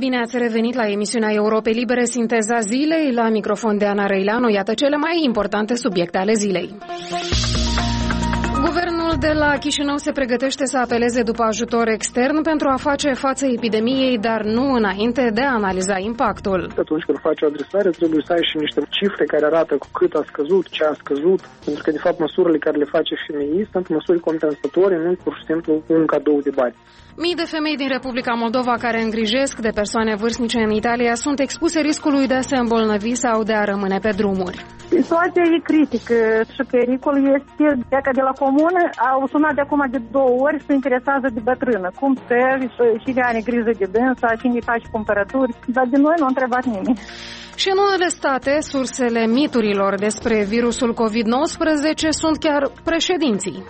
bine ați revenit la emisiunea Europei Libere, Sinteza Zilei. La microfon de Ana Răileanu, iată cele mai importante subiecte ale zilei. Guvernul de la Chișinău se pregătește să apeleze după ajutor extern pentru a face față epidemiei, dar nu înainte de a analiza impactul. Atunci când faci o adresare, trebuie să ai și niște cifre care arată cu cât a scăzut, ce a scăzut, pentru că, de fapt, măsurile care le face FMI sunt măsuri compensatorii, nu pur și simplu un cadou de bani. Mii de femei din Republica Moldova care îngrijesc de persoane vârstnice în Italia sunt expuse riscului de a se îmbolnăvi sau de a rămâne pe drumuri. Situația e critică și pericolul este că de la comună au sunat de acum de 2 ori și se interesează de bătrână. Cum stă și de are grijă de dânsa, cine face cumpărături, dar de noi nu a întrebat nimeni. Și în unele state, sursele miturilor despre virusul COVID-19 sunt chiar președinții.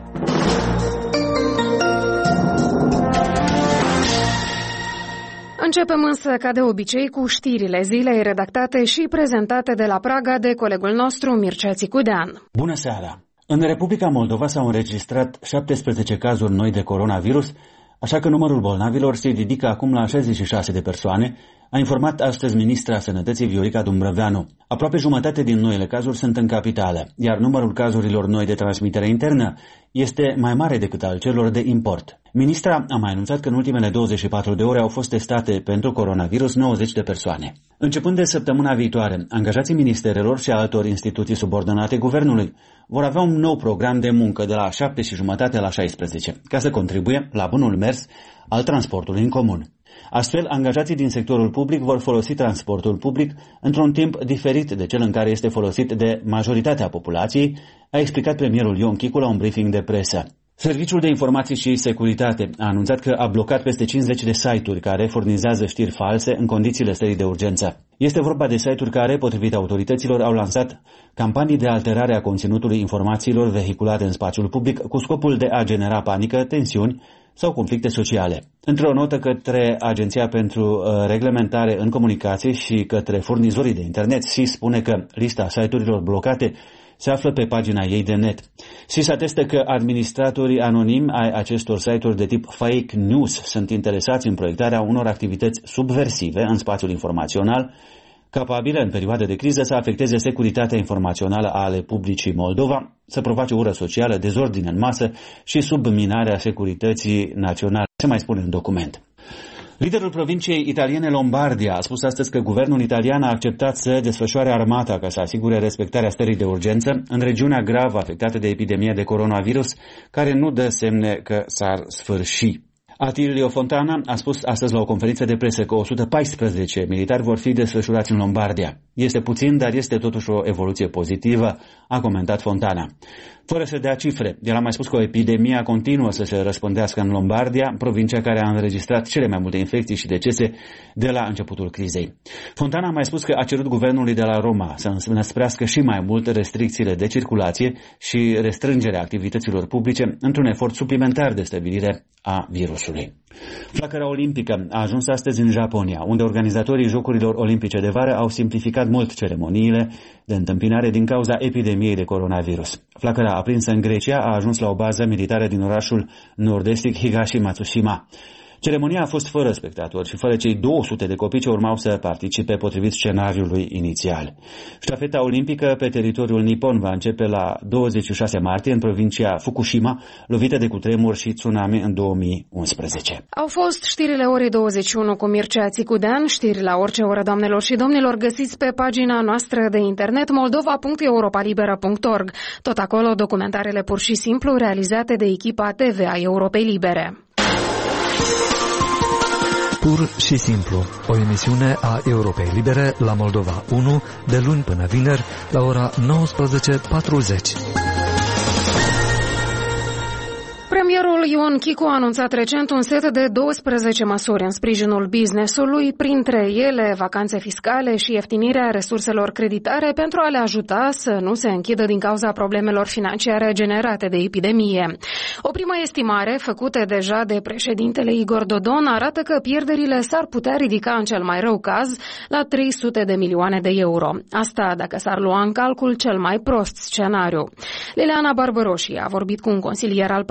Începem însă, ca de obicei, cu știrile zilei redactate și prezentate de la Praga de colegul nostru Mircea Țicudean. Bună seara! În Republica Moldova s-au înregistrat 17 cazuri noi de coronavirus, așa că numărul bolnavilor se ridică acum la 66 de persoane, a informat astăzi ministra Sănătății Viorica Dumbrăveanu. Aproape jumătate din noile cazuri sunt în capitală, iar numărul cazurilor noi de transmitere internă este mai mare decât al celor de import. Ministra a mai anunțat că în ultimele 24 de ore au fost testate pentru coronavirus 90 de persoane. Începând de săptămâna viitoare, angajații ministerelor și altor instituții subordonate guvernului vor avea un nou program de muncă de la 7:30 la 16, ca să contribuie la bunul mers al transportului în comun. Astfel, angajații din sectorul public vor folosi transportul public într-un timp diferit de cel în care este folosit de majoritatea populației, a explicat premierul Ion Chicu la un briefing de presă. Serviciul de Informații și Securitate a anunțat că a blocat peste 50 de site-uri care furnizează știri false în condițiile stării de urgență. Este vorba de site-uri care, potrivit autorităților, au lansat campanii de alterare a conținutului informațiilor vehiculate în spațiul public cu scopul de a genera panică, tensiuni sau conflicte sociale. Într-o notă către Agenția pentru Reglementare în Comunicație și către furnizorii de internet, SIS spune că lista site-urilor blocate se află pe pagina ei de net. SIS atestă că administratorii anonimi ai acestor site-uri de tip fake news sunt interesați în proiectarea unor activități subversive în spațiul informațional, capabile în perioade de criză să afecteze securitatea informațională ale publicii Moldova, să provoace ură socială, dezordine în masă și subminarea securității naționale, se mai spune în document. Liderul provinciei italiene Lombardia a spus astăzi că guvernul italian a acceptat să desfășoare armata ca să asigure respectarea stării de urgență în regiunea grav afectată de epidemia de coronavirus, care nu dă semne că s-ar sfârși. Attilio Fontana a spus astăzi la o conferință de presă că 114 militari vor fi desfășurați în Lombardia. Este puțin, dar este totuși o evoluție pozitivă, a comentat Fontana. Fără să dea cifre, el a mai spus că epidemia continuă să se răspândească în Lombardia, provincia care a înregistrat cele mai multe infecții și decese de la începutul crizei. Fontana a mai spus că a cerut guvernului de la Roma să înăsprească și mai mult restricțiile de circulație și restrângerea activităților publice într-un efort suplimentar de stabilire a virusului. Flacăra olimpică a ajuns astăzi în Japonia, unde organizatorii Jocurilor Olimpice de vară au simplificat mult ceremoniile de întâmpinare din cauza epidemiei de coronavirus. Flacăra aprinsă în Grecia a ajuns la o bază militară din orașul nord-estic Higashi Matsushima. Ceremonia a fost fără spectatori și fără cei 200 de copii ce urmau să participe potrivit scenariului inițial. Ștafeta olimpică pe teritoriul nipon va începe la 26 martie în provincia Fukushima, lovită de cutremur și tsunami în 2011. Au fost știrile orei 21 cu Mircea Țicudean. Știri la orice oră, doamnelor și domnilor, găsiți pe pagina noastră de internet moldova.europalibera.org. Tot acolo documentarele pur și simplu realizate de echipa TV a Europei Libere. Pur și simplu, o emisiune a Europei Libere la Moldova 1, de luni până vineri, la ora 19:40. Premierul Ion Chicu a anunțat recent un set de 12 măsuri în sprijinul business-ului, printre ele vacanțe fiscale și ieftinirea resurselor creditare pentru a le ajuta să nu se închidă din cauza problemelor financiare generate de epidemie. O primă estimare făcută deja de președintele Igor Dodon arată că pierderile s-ar putea ridica în cel mai rău caz la 300 de milioane de euro. Asta dacă s-ar lua în calcul cel mai prost scenariu. Liliana Barbăroși a vorbit cu un consilier al premierului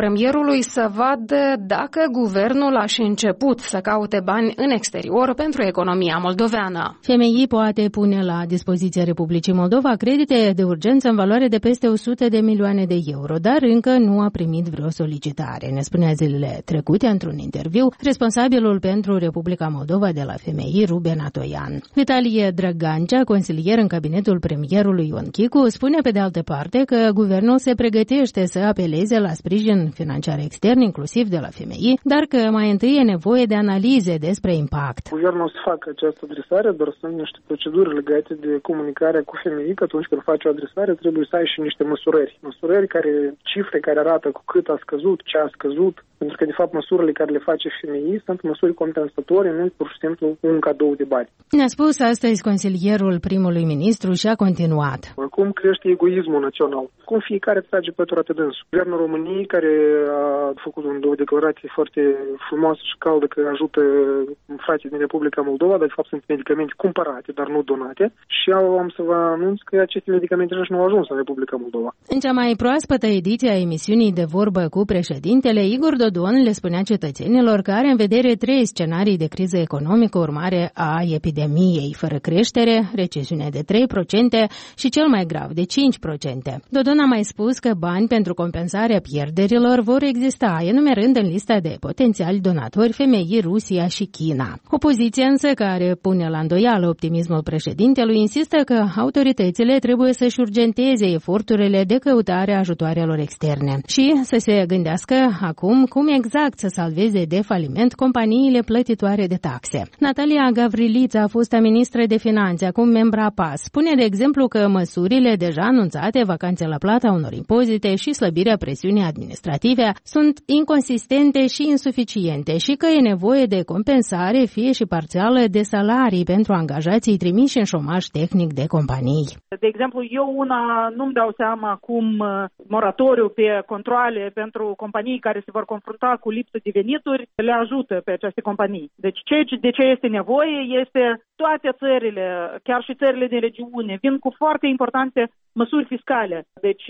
premierului să vadă dacă guvernul a și început să caute bani în exterior pentru economia moldoveană. FMI poate pune la dispoziția Republicii Moldova credite de urgență în valoare de peste 100 de milioane de euro, dar încă nu a primit vreo solicitare, ne spunea zilele trecute într-un interviu responsabilul pentru Republica Moldova de la FMI, Ruben Atoian. Vitalie Drăgancea, consilier în cabinetul premierului Ion Chicu, spune pe de altă parte că guvernul se pregătește să apeleze la sprijin financiar extern, inclusiv de la FMI, dar că mai întâi e nevoie de analize despre impact. Guvernul o să facă această adresare, dar sunt niște proceduri legate de comunicarea cu FMI, că atunci când faci o adresare trebuie să ai și niște măsurări. Măsurări cifre care arată cu cât a scăzut, ce a scăzut, pentru că de fapt măsurile care le face FMI sunt măsuri compensatorii, nu pur și simplu un cadou de bani. Ne-a spus astăzi consilierul primului ministru și a continuat. Acum crește egoismul național. Cum fiecare trage pătura pe dânsul. Guvernul României, care a făcut o declarație foarte frumoasă și caldă că ajută frații din Republica Moldova, dar de fapt sunt medicamente cumpărate, dar nu donate. Și am să vă anunț că aceste medicamente nu au ajuns în Republica Moldova. În cea mai proaspătă ediție a emisiunii De vorbă cu președintele, Igor Dodon le spunea cetățenilor că are în vedere 3 scenarii de criză economică urmare a epidemiei, fără creștere, recesiune de 3% și cel mai grav de 5%. Dodon a mai spus că bani pentru compensarea pierderilor vor exista, enumerând în lista de potențiali donatori FMI, Rusia și China. Opoziția însă, care pune la îndoială optimismul președintelui, insistă că autoritățile trebuie să-și urgenteze eforturile de căutare a ajutoarelor externe și să se gândească acum cum exact să salveze de faliment companiile plătitoare de taxe. Natalia Gavrilița a fost ministră de finanțe, acum membra PAS. Spune, de exemplu, că măsurile deja anunțate, vacanțe la plata unor impozite și slăbirea presiunii administrative, sunt inconsistente și insuficiente și că e nevoie de compensare, fie și parțială, de salarii pentru angajații trimiși în șomaj tehnic de companii. De exemplu, eu nu-mi dau seama cum moratoriu pe controale pentru companii care se vor confrunta cu lipsă de venituri le ajută pe aceste companii. Deci de ce este nevoie este toate țările, chiar și țările din regiune, vin cu foarte importante măsuri fiscale. Deci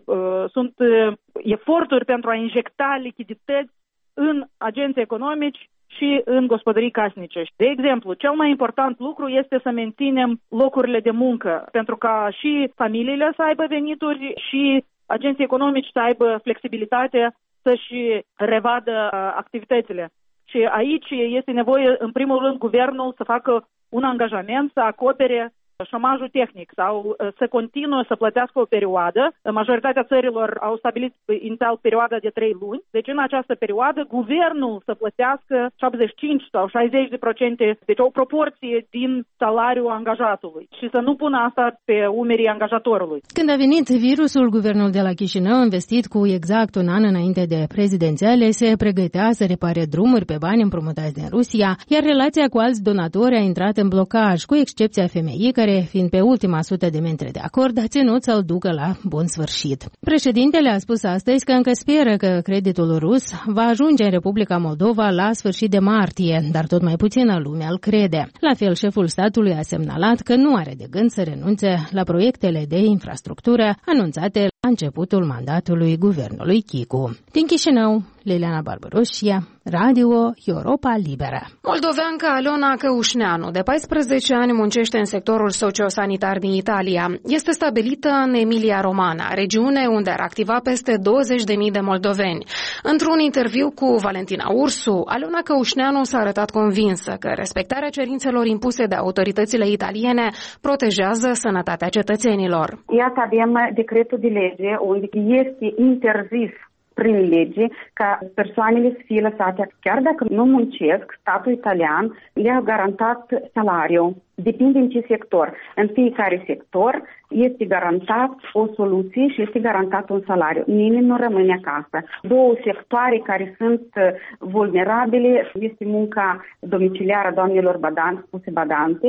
sunt eforturi pentru a injecta lichidități în agenții economici și în gospodării casnice. De exemplu, cel mai important lucru este să menținem locurile de muncă, pentru ca și familiile să aibă venituri și agenții economici să aibă flexibilitate să-și revadă activitățile. Și aici este nevoie, în primul rând, guvernul să facă un angajament să acopere șomajul tehnic sau să continuă să plătească o perioadă. Majoritatea țărilor au stabilit inițial perioada de 3 luni. Deci în această perioadă guvernul să plătească 75 sau 60%, deci o proporție din salariul angajatului și să nu pună asta pe umerii angajatorului. Când a venit virusul, guvernul de la Chișinău, investit cu exact un an înainte de prezidențiale, se pregătea să repare drumuri pe bani împrumutați din Rusia, iar relația cu alți donatori a intrat în blocaj, cu excepția FMI, care, fiind pe ultima sută de metri de acord, a ținut să-l ducă la bun sfârșit. Președintele a spus astăzi că încă speră că creditul rus va ajunge în Republica Moldova la sfârșit de martie, dar tot mai puțină lume îl crede. La fel, șeful statului a semnalat că nu are de gând să renunțe la proiectele de infrastructură anunțate la începutul mandatului guvernului Chicu. Din Chișinău, Liliana Barbaroșia, Radio Europa Liberă. Moldoveanca Alona Căușneanu, de 14 ani, muncește în sectorul sociosanitar din Italia. Este stabilită în Emilia-Romana, regiune unde ar activa peste 20.000 de moldoveni. Într-un interviu cu Valentina Ursu, Alona Căușneanu s-a arătat convinsă că respectarea cerințelor impuse de autoritățile italiene protejează sănătatea cetățenilor. Iată, avem decretul de lege unde este interzis prin lege ca persoanele să fie lăsate. Chiar dacă nu muncesc, statul italian le-a garantat salariul. Depinde în ce sector. În fiecare sector este garantat o soluție și este garantat un salariu. Nimeni nu rămâne acasă. 2 sectoare care sunt vulnerabile este munca domiciliară a doamnelor badante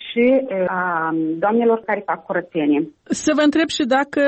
și a doamnelor care fac curățenie. Să vă întreb și dacă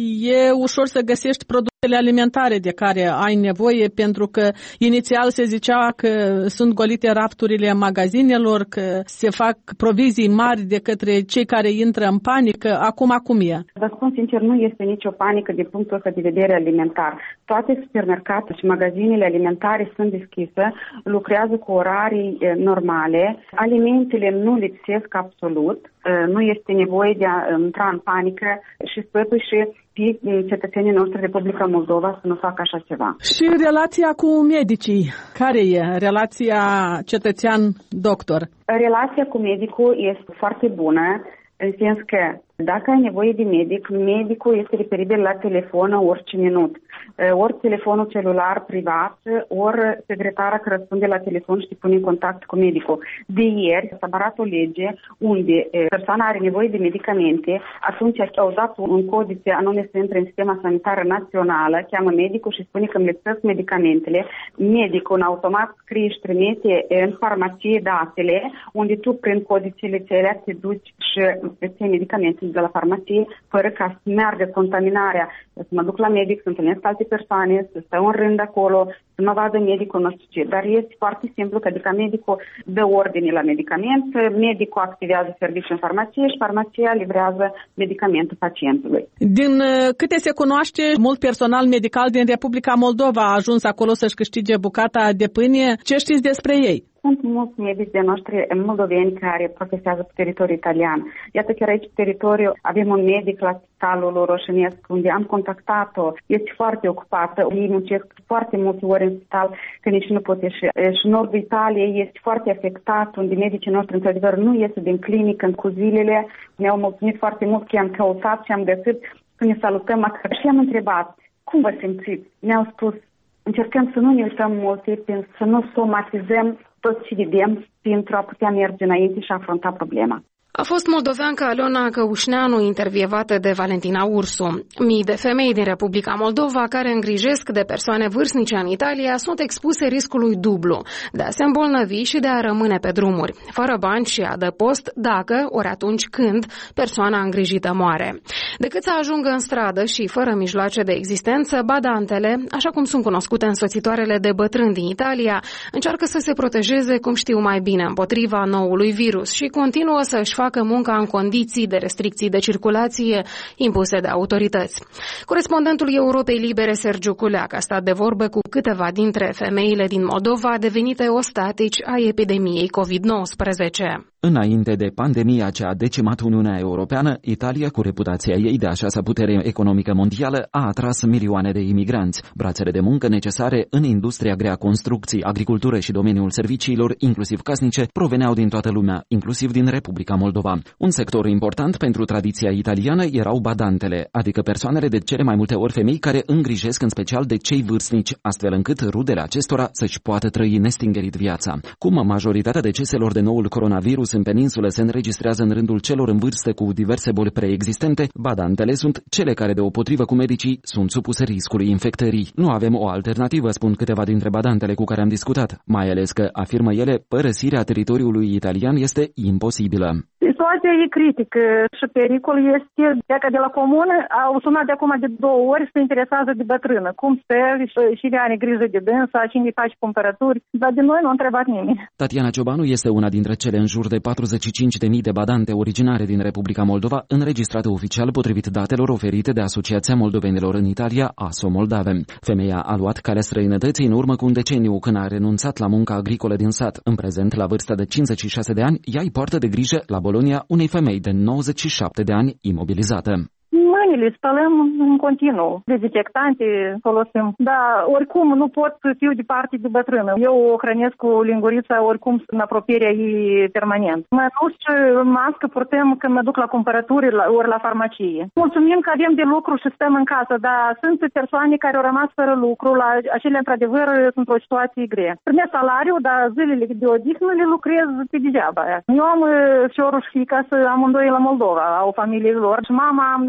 e ușor să găsești produsele alimentare de care ai nevoie, pentru că inițial se zicea că sunt golite rafturile magazinelor, că se fac provizii mari de către cei care intră în panică. Acum cum e? Vă spun sincer, nu este nicio panică din punctul ăsta de vedere alimentar. Toate supermercatele și magazinele alimentare sunt deschise, lucrează cu orarii normale, alimentele nu lipsesc absolut, nu este nevoie de a intra în panică și totuși cetățenii noștri Republica Moldova să nu facă așa ceva. Și relația cu medicii, care e relația cetățean-doctor? Relația cu medicul este foarte bună, în sens că dacă ai nevoie de medic, medicul este reperibil la telefon orice minut. Ori telefonul celular privat, ori secretara care răspunde la telefon și te pune în contact cu medicul. De ieri s-a barat o lege unde persoana are nevoie de medicamente, atunci au dat un codice anume să intre în sistema sanitară națională, cheamă medicul și spune că îmi lipsesc medicamentele. Medicul în automat scrie și trimite în farmacie datele, unde tu prin codicele celea te duci și îți iei medicamente de la farmacie, fără ca să meargă contaminarea, să mă duc la medic, să întâlnesc alte persoane, să stau în rând acolo, să mă vadă medicul, nu știu ce. Dar este foarte simplu, că adică medicul dă ordine la medicament, medicul activează serviciul în farmacie și farmacia livrează medicamentul pacientului. Din câte se cunoaște, mult personal medical din Republica Moldova a ajuns acolo să-și câștige bucata de pâine. Ce știți despre ei? Sunt mulți medici de noștri moldoveni care profesează pe teritoriul italian. Iată, chiar aici pe teritoriu avem un medic la Spitalul Roșenesc, unde am contactat-o. Este foarte ocupată. Ei muncesc foarte multe ori în spital, că nici nu pot ieși. Și nordul Italiei este foarte afectat, unde medicii noștri, într-adevăr, nu iese din clinică cu zilele. Ne-au mulțumit foarte mult că i-am căutat și am găsit să ne salutăm acasă. Și am întrebat, cum vă simțiți? Ne-au spus, încercăm să nu ne uităm multe, să nu somatizăm tot ce vedem pentru a putea merge înainte și a afronta problema. A fost moldoveanca Aliona Căușneanu, intervievată de Valentina Ursu. Mii de femei din Republica Moldova care îngrijesc de persoane vârstnice în Italia sunt expuse riscului dublu, de a se îmbolnăvi și de a rămâne pe drumuri, fără bani și adăpost dacă, ori atunci când, persoana îngrijită moare. Decât să ajungă în stradă și fără mijloace de existență, badantele, așa cum sunt cunoscute însoțitoarele de bătrâni din Italia, încearcă să se protejeze cum știu mai bine împotriva noului virus și continuă să își facă munca în condiții de restricții de circulație impuse de autorități. Corespondentul Europei Libere, Sergiu Culeac, a stat de vorbă cu câteva dintre femeile din Moldova devenite ostatici a epidemiei COVID-19. Înainte de pandemia ce a decimat Uniunea Europeană, Italia, cu reputația ei de a șasea putere economică mondială, a atras milioane de imigranți, brațele de muncă necesare în industria grea, construcții, agricultură și domeniul serviciilor, inclusiv casnice, proveneau din toată lumea, inclusiv din Republica Moldova. Un sector important pentru tradiția italiană erau badantele, adică persoanele de cele mai multe ori femei care îngrijesc în special de cei vârstnici, astfel încât rudele acestora să-și poată trăi nestingerit viața. Cum majoritatea deceselor de noul coronavirus în peninsulă se înregistrează în rândul celor în vârstă cu diverse boli preexistente, badantele sunt cele care, deopotrivă cu medicii, sunt supuse riscului infectării. Nu avem o alternativă, spun câteva dintre badantele cu care am discutat, mai ales că, afirmă ele, părăsirea teritoriului italian este imposibilă. Situația e critică și pericolul este că de la comună au sunat de acum de 2 ori și se interesează de bătrână. Cum stă și are grijă de dânsa, cine face cumpărături, dar de noi nu a întrebat nimeni. Tatiana Ciobanu este una dintre cele în jur de 45.000 de badante originare din Republica Moldova, înregistrate oficial potrivit datelor oferite de Asociația Moldovenilor în Italia, ASO Moldave. Femeia a luat calea străinătății în urmă cu un deceniu, când a renunțat la munca agricolă din sat. În prezent, la vârsta de 56 de ani, ea îi poartă de grijă la Bologna unei femei de 97 de ani imobilizată. Mâinile spălăm în continuu, dezinfectante folosim, dar oricum nu pot să fiu departe de bătrână. Eu o hrănesc cu lingurița oricum în apropierea ei permanent. Mănuși și mască purtăm când mă duc la cumpărături ori la farmacie. Mulțumim că avem de lucru și stăm în casă, dar sunt persoane care au rămas fără lucru, la acele într-adevăr sunt într-o situație grea. Primesc salariu, dar zilele de odihnă le lucrez pe degeaba. Eu am fiorul și fiica, amândoi la Moldova, au familiile lor și mama am de 79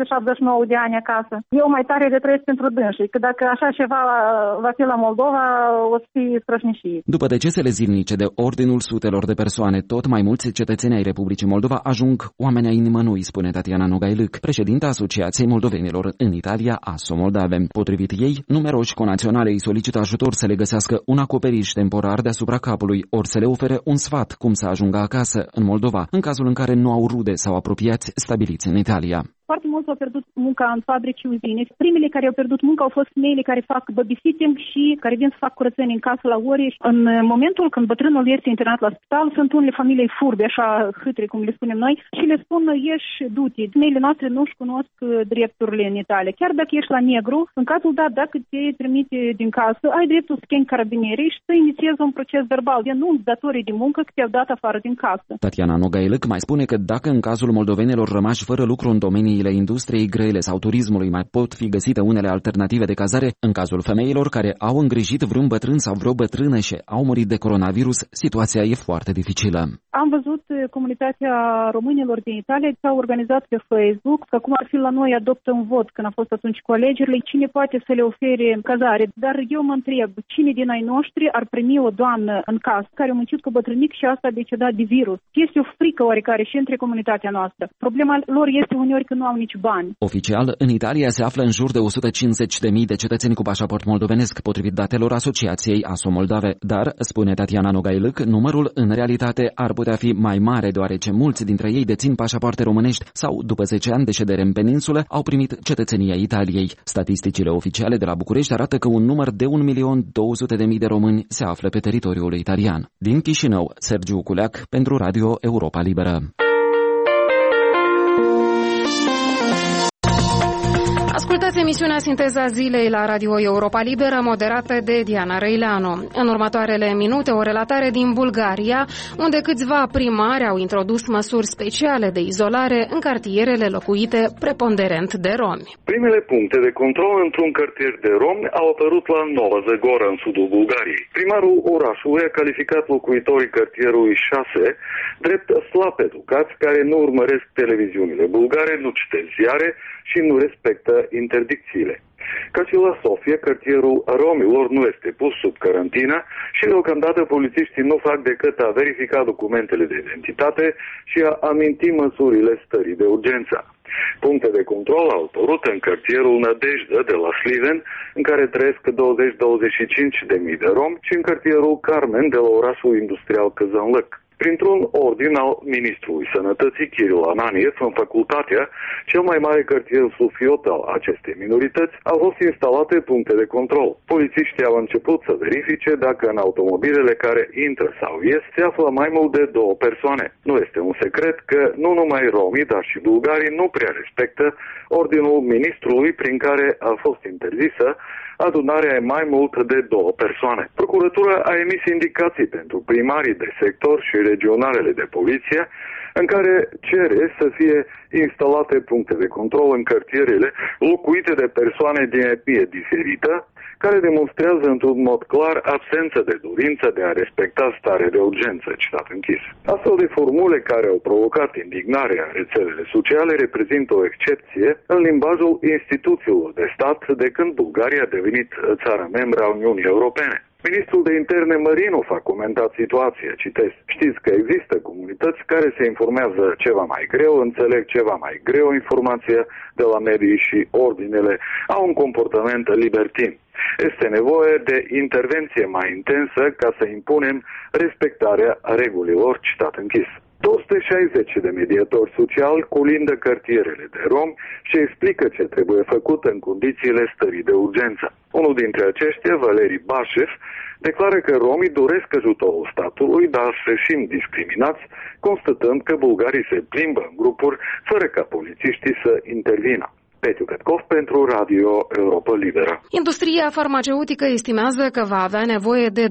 89 de ani acasă. Eu mai tare de trăiesc pentru dânsii, că dacă așa ceva va fi la Moldova, o să fie strășnicie. După decesele zilnice de ordinul sutelor de persoane, tot mai mulți cetățeni ai Republicii Moldova ajung oameni ai nimănui, spune Tatiana Nogailuc, președinta Asociației Moldovenilor în Italia, ASO Moldave. Potrivit ei, numeroși conaționale îi solicită ajutor să le găsească un acoperiș temporar deasupra capului, ori să le ofere un sfat cum să ajungă acasă, în Moldova, în cazul în care nu au rude sau apropiați stabiliți în Italia. Foarte mulți au pierdut munca în fabrici și uzine. Primele care au pierdut munca au fost femeile care fac babysitting și care vin să fac curățenie în casă la ore. În momentul când bătrânul este internat la spital, sunt unele familii furbe, așa hâtre, cum le spunem noi, și le spun ieși, du-te. Femeile noastre nu-și cunosc drepturile în Italia. Chiar dacă ești la negru, în cazul dat, dacă te trimite din casă, ai dreptul să chemi carabinierii și să inițiezi un proces verbal. Denunți datorii de muncă că te-au dat afară din casă. Tatiana Nogailuc mai spune că dacă în cazul moldovenilor rămași fără lucru în domenii industriei grele sau turismului mai pot fi găsite unele alternative de cazare, în cazul femeilor care au îngrijit vreun bătrân sau vreo bătrână și au murit de coronavirus, situația e foarte dificilă. Am văzut comunitatea românilor din Italia s-au organizat pe Facebook, că cum ar fi la noi adoptă un vot când a fost atunci cu alegerile, cine poate să le ofere cazare. Dar eu mă întreb, cine din ai noștri ar primi o doamnă în casă care a muncit cu bătrânic și asta a decedat de virus? Este o frică oarecare și între comunitatea noastră. Problema lor este uneori că nu au nici bani. Oficial, în Italia se află în jur de 150.000 de cetățeni cu pașaport moldovenesc, potrivit datelor Asociației ASO Moldave, dar, spune Tatiana Nogailuc, numărul în realitate ar putea fi mai mare, deoarece mulți dintre ei dețin pașapoarte românești sau, după 10 ani de ședere în peninsulă, au primit cetățenia Italiei. Statisticile oficiale de la București arată că un număr de 1.200.000 de români se află pe teritoriul italian. Din Chișinău, Sergiu Culeac, pentru Radio Europa Liberă. Ascultați emisiunea Sinteza Zilei la Radio Europa Liberă, moderată de Diana Răileanu. În următoarele minute, o relatare din Bulgaria, unde câțiva primari au introdus măsuri speciale de izolare în cartierele locuite preponderent de romi. Primele puncte de control într-un cartier de romi au apărut la Nova Zagora, în sudul Bulgariei. Primarul orașului a calificat locuitorii cartierului 6 drept slab educați, care nu urmăresc televiziunile bulgare, nu citesc ziare și nu respectă interdicțiile. Ca și la Sofia, cartierul romilor nu este pus sub carantină și deocamdată polițiștii nu fac decât a verifica documentele de identitate și a aminti măsurile stării de urgență. Puncte de control au apărut în cartierul Nădejdă de la Sliven, în care trăiesc 20-25.000 de romi, și în cartierul Carmen de la orașul industrial Căzănlăc. Printr-un ordin al ministrului Sănătății, Kiril Ananiev, în facultatea, cel mai mare cartier sufiot al acestei minorități, au fost instalate puncte de control. Polițiștii au început să verifice dacă în automobilele care intră sau ies se află mai mult de 2 persoane. Nu este un secret că nu numai romii, dar și bulgarii nu prea respectă ordinul ministrului prin care a fost interzisă adunarea mai mult de 2 persoane. Procuratura a emis indicații pentru primarii de sector și regionalele de poliție, în care cere să fie instalate puncte de control în cartierele locuite de persoane din etnie diferită, care demonstrează într-un mod clar absență de dorință de a respecta starea de urgență, citat închis. Astfel de formule care au provocat indignarea în rețelele sociale reprezintă o excepție în limbajul instituțiilor de stat de când Bulgaria a devenit țară membră a Uniunii Europene. Ministrul de Interne Mărinov a comentat situația, citez: știți că există comunități care se informează ceva mai greu, înțeleg ceva mai greu informația de la medii și ordinele au un comportament libertin. Este nevoie de intervenție mai intensă ca să impunem respectarea regulilor, citat închis. 260 de mediatori sociali colindă cartierele de romi și explică ce trebuie făcut în condițiile stării de urgență. Unul dintre aceștia, Valeri Bașev, declară că romii doresc ajutorul statului, dar se simt discriminați, constatând că bulgarii se plimbă în grupuri fără ca polițiștii să intervină. Petiu Petkov pentru Radio Europa Liberă. Industria farmaceutică estimează că va avea nevoie de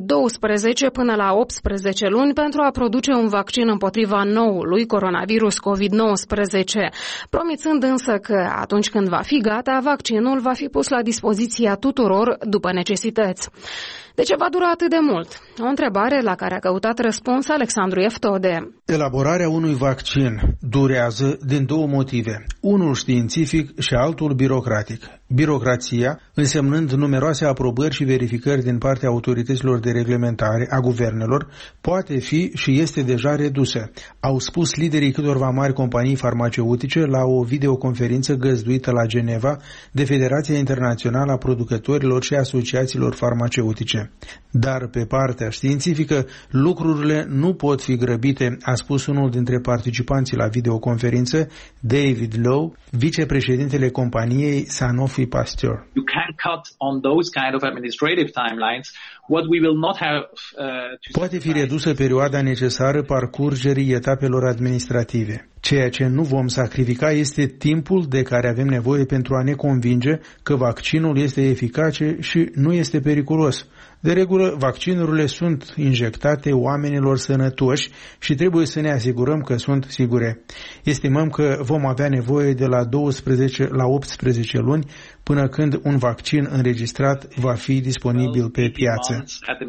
12 până la 18 luni pentru a produce un vaccin împotriva noului coronavirus COVID-19, promițând însă că atunci când va fi gata, vaccinul va fi pus la dispoziția tuturor după necesități. De ce va dura atât de mult? O întrebare la care a căutat răspuns Alexandru Eftode. Elaborarea unui vaccin durează din două motive, unul științific și altul birocratic. Birocrația, însemnând numeroase aprobări și verificări din partea autorităților de reglementare a guvernelor, poate fi și este deja redusă, au spus liderii câtorva mari companii farmaceutice la o videoconferință găzduită la Geneva de Federația Internațională a Producătorilor și Asociațiilor Farmaceutice. Dar pe partea științifică, lucrurile nu pot fi grăbite, a spus unul dintre participanții la videoconferință, David Lowe, vicepreședintele companiei Sanofi Pasteur. You can cut on those kind of administrative timelines. What we will not have Poate fi redusă perioada necesară parcurgerii etapelor administrative. Ceea ce nu vom sacrifica este timpul de care avem nevoie pentru a ne convinge că vaccinul este eficace și nu este periculos. De regulă, vaccinurile sunt injectate oamenilor sănătoși și trebuie să ne asigurăm că sunt sigure. Estimăm că vom avea nevoie de la 12 la 18 luni până când un vaccin înregistrat va fi disponibil pe piață.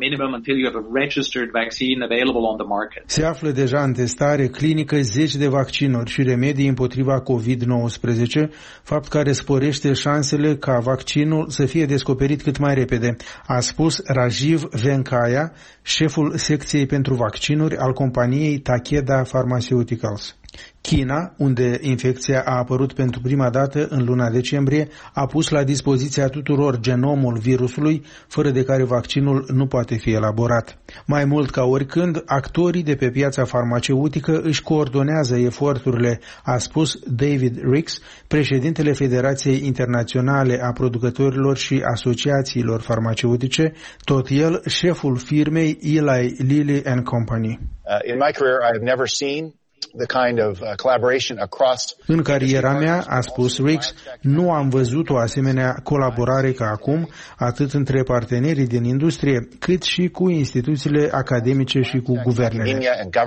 Se află deja în testare clinică 10 de vaccinuri și remedii împotriva COVID-19, fapt care sporește șansele ca vaccinul să fie descoperit cât mai repede, a spus Rajiv Venkaya, șeful secției pentru vaccinuri al companiei Takeda Pharmaceuticals. China, unde infecția a apărut pentru prima dată în luna decembrie, a pus la dispoziția tuturor genomul virusului, fără de care vaccinul nu poate fi elaborat. Mai mult ca oricând, actorii de pe piața farmaceutică își coordonează eforturile, a spus David Ricks, președintele Federației Internaționale a Producătorilor și Asociațiilor Farmaceutice, tot el șeful firmei Eli Lilly and Company. In my career, I have never seen the kind of collaboration across. În cariera mea, a spus Ricks, nu am văzut o asemenea colaborare ca acum, atât între partenerii din industrie, cât și cu instituțiile academice și cu guvernele.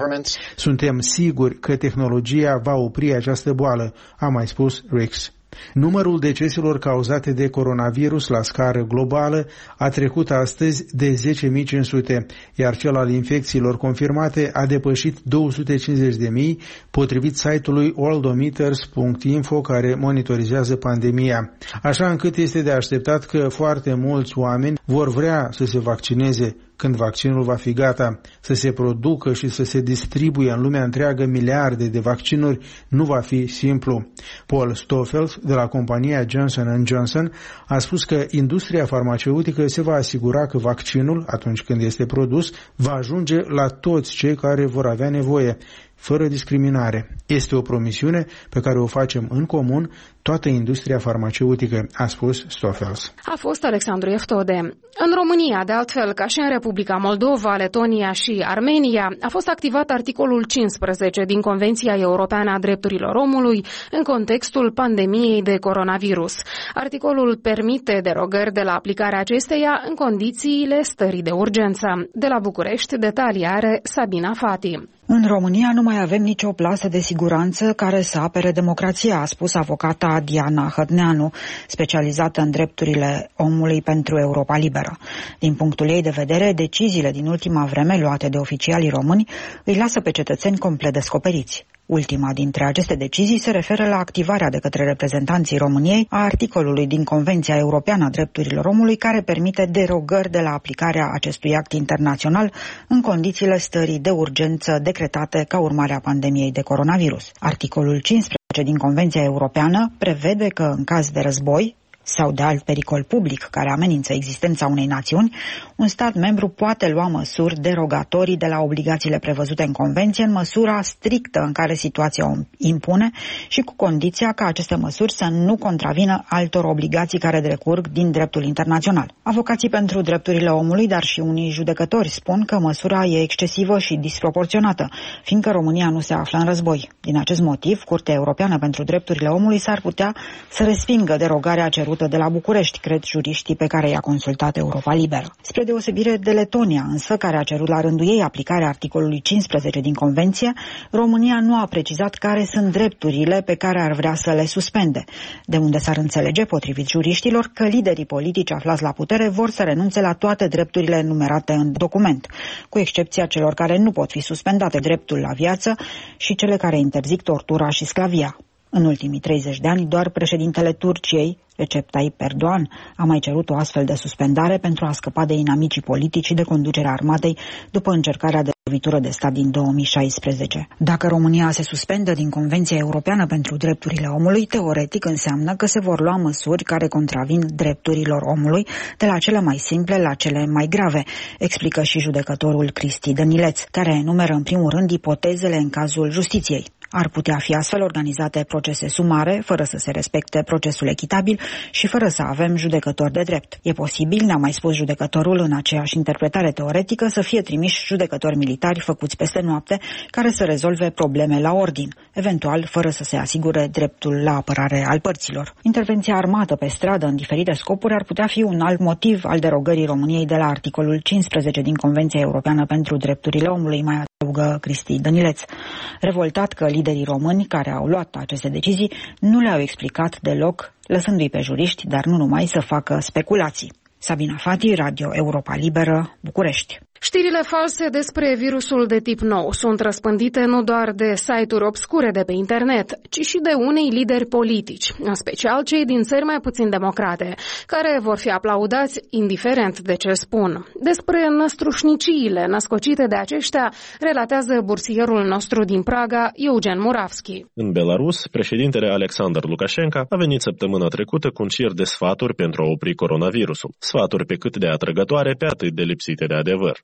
Suntem siguri că tehnologia va opri această boală, a mai spus Ricks. Numărul deceselor cauzate de coronavirus la scară globală a trecut astăzi de 10.500, iar cel al infecțiilor confirmate a depășit 250.000, potrivit site-ului worldometers.info, care monitorizează pandemia. Așa încât este de așteptat că foarte mulți oameni vor vrea să se vaccineze când vaccinul va fi gata. Să se producă și să se distribuie în lumea întreagă miliarde de vaccinuri nu va fi simplu. Paul Stoffels, de la compania Johnson & Johnson, a spus că industria farmaceutică se va asigura că vaccinul, atunci când este produs, va ajunge la toți cei care vor avea nevoie, fără discriminare. Este o promisiune pe care o facem în comun, toată industria farmaceutică, a spus Stoffels. A fost Alexandru Eftode. În România, de altfel ca și în Republica Moldova, Letonia și Armenia, a fost activat articolul 15 din Convenția Europeană a Drepturilor Omului în contextul pandemiei de coronavirus. Articolul permite derogări de la aplicarea acesteia în condițiile stării de urgență. De la București, detalii are Sabina Fati. În România nu mai avem nicio plasă de siguranță care să apere democrația, a spus avocata Diana Hădneanu, specializată în drepturile omului pentru Europa Liberă. Din punctul ei de vedere, deciziile din ultima vreme luate de oficialii români îi lasă pe cetățeni complet descoperiți. Ultima dintre aceste decizii se referă la activarea de către reprezentanții României a articolului din Convenția Europeană a Drepturilor Omului care permite derogări de la aplicarea acestui act internațional în condițiile stării de urgență decretate ca urmare a pandemiei de coronavirus. Articolul 15 din Convenția Europeană prevede că în caz de război sau de alt pericol public care amenință existența unei națiuni, un stat membru poate lua măsuri derogatorii de la obligațiile prevăzute în Convenție în măsura strictă în care situația o impune și cu condiția ca aceste măsuri să nu contravină altor obligații care decurg din dreptul internațional. Avocații pentru drepturile omului, dar și unii judecători spun că măsura e excesivă și disproporționată, fiindcă România nu se află în război. Din acest motiv, Curtea Europeană pentru Drepturile Omului s-ar putea să respingă derogarea cerută începută de la București, cred juriștii pe care i-a consultat Europa Liberă. Spre deosebire de Letonia, însă, care a cerut la rândul ei aplicarea articolului 15 din Convenție, România nu a precizat care sunt drepturile pe care ar vrea să le suspende, de unde s-ar înțelege, potrivit juriștilor, că liderii politici aflați la putere vor să renunțe la toate drepturile enumerate în document, cu excepția celor care nu pot fi suspendate, dreptul la viață și cele care interzic tortura și sclavia. În ultimii 30 de ani, doar președintele Turciei, Recep Tayyip Erdogan, a mai cerut o astfel de suspendare pentru a scăpa de inamicii politici și de conducerea armatei după încercarea de lovitură de stat din 2016. Dacă România se suspendă din Convenția Europeană pentru Drepturile Omului, teoretic înseamnă că se vor lua măsuri care contravin drepturilor omului, de la cele mai simple la cele mai grave, explică și judecătorul Cristi Dănileț, care enumeră în primul rând ipotezele în cazul justiției. Ar putea fi astfel organizate procese sumare, fără să se respecte procesul echitabil și fără să avem judecători de drept. E posibil, ne-a mai spus judecătorul în aceeași interpretare teoretică, să fie trimiși judecători militari făcuți peste noapte, care să rezolve probleme la ordin, eventual fără să se asigure dreptul la apărare al părților. Intervenția armată pe stradă în diferite scopuri ar putea fi un alt motiv al derogării României de la articolul 15 din Convenția Europeană pentru Drepturile Omului, mai adăugă Cristi Dănileț, revoltat că liderii români care au luat aceste decizii nu le-au explicat deloc, lăsându-i pe juriști, dar nu numai, să facă speculații. Sabina Fati, Radio Europa Liberă, București. Știrile false despre virusul de tip nou sunt răspândite nu doar de site-uri obscure de pe internet, ci și de unei lideri politici, în special cei din țări mai puțin democrate, care vor fi aplaudați indiferent de ce spun. Despre năstrușniciile născocite de aceștia relatează bursierul nostru din Praga, Eugen Muravski. În Belarus, președintele Alexander Lukashenko a venit săptămâna trecută cu un șir de sfaturi pentru a opri coronavirusul. Sfaturi pe cât de atrăgătoare, pe atât de lipsite de adevăr.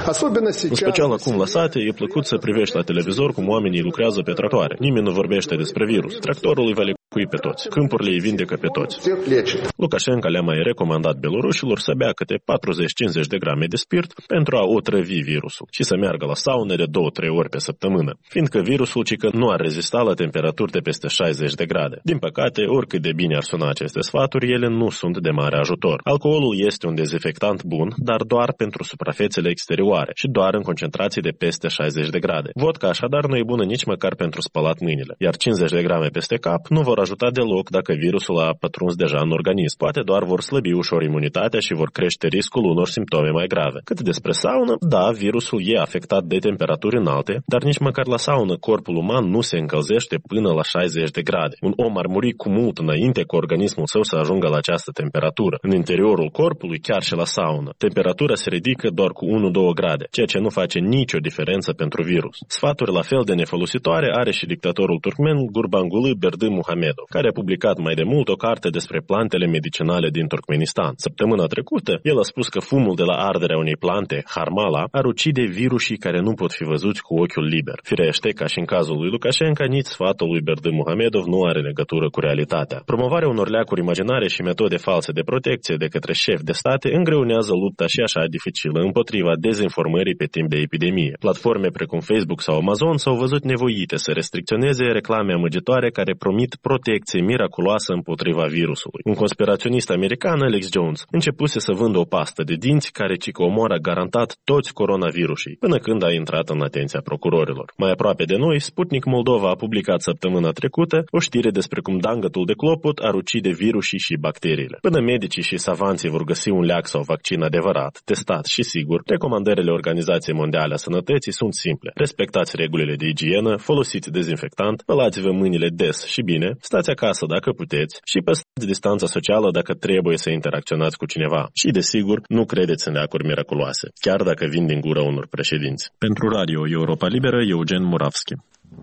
În special acum la sate, e plăcut să privești la televizor cum oamenii lucrează pe tractoare. Nimeni nu vorbește despre virus. Tractorul îi va lecui pe toți. Câmpurile îi vindecă pe toți. Lukashenko le-a mai recomandat belorușilor să bea câte 40-50 de grame de spirit pentru a otrăvi virusul și să meargă la saune de 2-3 ori pe săptămână, fiindcă virusul cică nu ar rezista la temperaturi de peste 60 de grade. Din păcate, oricât de bine ar suna aceste sfaturi, ele nu sunt de mare ajutor. Alcoolul este un dezinfectant bun, dar doar pentru suprafețele exterioare și doar în concentrații de peste 60 de grade. Vodka așadar nu e bună nici măcar pentru spălat mâinile, iar 50 de grame peste cap nu vor ajuta deloc dacă virusul a pătruns deja în organism. Poate doar vor slăbi ușor imunitatea și vor crește riscul unor simptome mai grave. Cât despre saună, da, virusul e afectat de temperaturi înalte, dar nici măcar la saună corpul uman nu se încălzește până la 60 de grade. Un om ar muri cu mult înainte cu organismul său să ajungă la această temperatură. În interiorul corpului, chiar și la saună, temperatura se ridică doar cu 1-2 grade, ceea ce nu face nicio diferență pentru virus. Sfaturi la fel de nefolositoare are și dictatorul turkmen Gurbanguly Berdimuhamedov, care a publicat mai de mult o carte despre plantele medicinale din Turkmenistan. Săptămâna trecută, el a spus că fumul de la arderea unei plante, harmala, ar ucide virusii care nu pot fi văzuți cu ochiul liber. Firește, ca și în cazul lui Lukashenko, nici sfatul lui Berdimuhamedov nu are legătură cu realitatea. Promovarea unor leacuri imaginare și metode false de protecție de către șefi de state îngreunează lupta și așa dificilă împotriva dezinformării pe timp de epidemie. Platforme precum Facebook sau Amazon s-au văzut nevoite să restricționeze reclame amăgitoare care promit protecție miraculoasă împotriva virusului. Un conspiraționist american, Alex Jones, începuse să vândă o pastă de dinți care cică omoară garantat toți coronavirusii, până când a intrat în atenția procurorilor. Mai aproape de noi, Sputnik Moldova a publicat săptămâna trecută o știre despre cum dangătul de clopot ar ucide virusii și bacteriile. Până medicii și savanții vor găsi un leac sau vaccin adevărat, testat și sigur, recomandările Organizației Mondiale a Sănătății sunt simple. Respectați regulile de igienă, folosiți dezinfectant, spălați-vă mâinile des și bine, stați acasă dacă puteți și păstrați distanța socială dacă trebuie să interacționați cu cineva. Și, desigur, nu credeți în leacuri miraculoase, chiar dacă vin din gura unor președinți. Pentru Radio Europa Liberă, Eugen Muravski.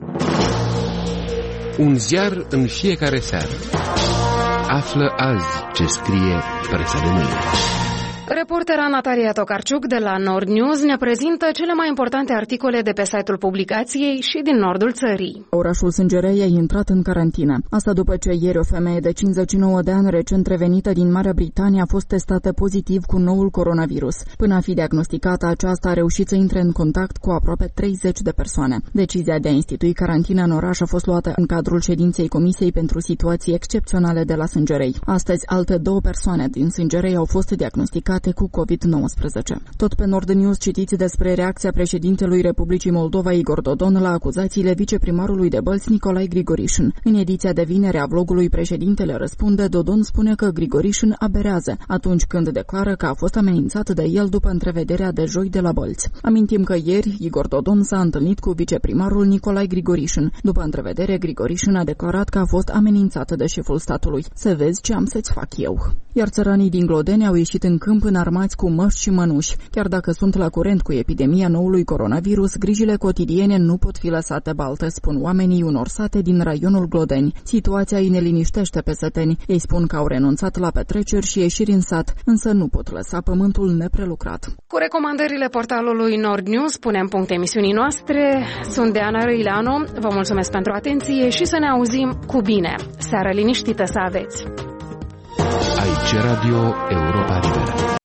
Un ziar în fiecare seară. Află azi ce scrie presa de mâine. Reportera Natalia Tokarciuc de la Nord News ne prezintă cele mai importante articole de pe site-ul publicației și din nordul țării. Orașul Sângerei a intrat în carantină. Asta după ce ieri o femeie de 59 de ani recent revenită din Marea Britanie a fost testată pozitiv cu noul coronavirus. Până a fi diagnosticată, aceasta a reușit să intre în contact cu aproape 30 de persoane. Decizia de a institui carantină în oraș a fost luată în cadrul ședinței Comisiei pentru Situații Excepționale de la Sângerei. Astăzi, alte 2 persoane din Sângerei au fost diagnosticate cu COVID-19. Tot pe Nord News citiți despre reacția președintelui Republicii Moldova Igor Dodon la acuzațiile viceprimarului de Bălți Nicolae Grigorișin. În ediția de vineri a vlogului Președintele răspunde, Dodon spune că Grigorișin aberează atunci când declară că a fost amenințat de el după întrevederea de joi de la Bălți. Amintim că ieri Igor Dodon s-a întâlnit cu viceprimarul Nicolae Grigorișin. După întrevedere, Grigorișin a declarat că a fost amenințat de șeful statului. Să vezi ce am să-ți fac eu. Iar țăranii din Glodeni au ieșit în câmp înarmați cu măști și mănuși. Chiar dacă sunt la curent cu epidemia noului coronavirus, grijile cotidiene nu pot fi lăsate balte, spun oamenii unor sate din raionul Glodeni. Situația îi neliniștește pe săteni. Ei spun că au renunțat la petreceri și ieșiri în sat, însă nu pot lăsa pământul neprelucrat. Cu recomandările portalului Nord News punem punct emisiunii noastre. Sunt Deana Răileanu, vă mulțumesc pentru atenție și să ne auzim cu bine. Seară liniștită să aveți! Aici Radio Europa Liberă.